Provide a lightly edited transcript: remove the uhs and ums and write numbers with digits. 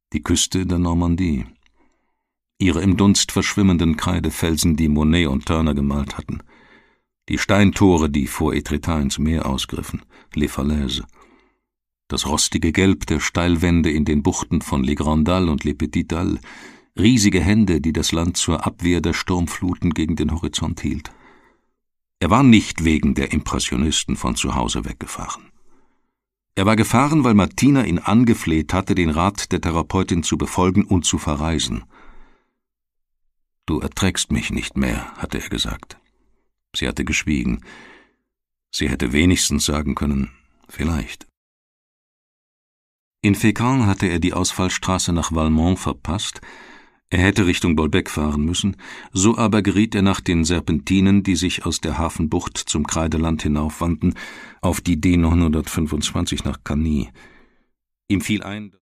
die Küste der Normandie. Ihre im Dunst verschwimmenden Kreidefelsen, die Monet und Turner gemalt hatten. Die Steintore, die vor Étretat ins Meer ausgriffen, Les Falaises. Das rostige Gelb der Steilwände in den Buchten von Les Grandes Dalles und Les Petites Dalles, riesige Hände, die das Land zur Abwehr der Sturmfluten gegen den Horizont hielt. Er war nicht wegen der Impressionisten von zu Hause weggefahren. Er war gefahren, weil Martina ihn angefleht hatte, den Rat der Therapeutin zu befolgen und zu verreisen. »Du erträgst mich nicht mehr«, hatte er gesagt. Sie hatte geschwiegen. Sie hätte wenigstens sagen können, »vielleicht«. In Fécamp hatte er die Ausfallstraße nach Valmont verpasst. Er hätte Richtung Bolbec fahren müssen, so aber geriet er nach den Serpentinen, die sich aus der Hafenbucht zum Kreideland hinaufwanden, auf die D 925 nach Cagny. Ihm fiel ein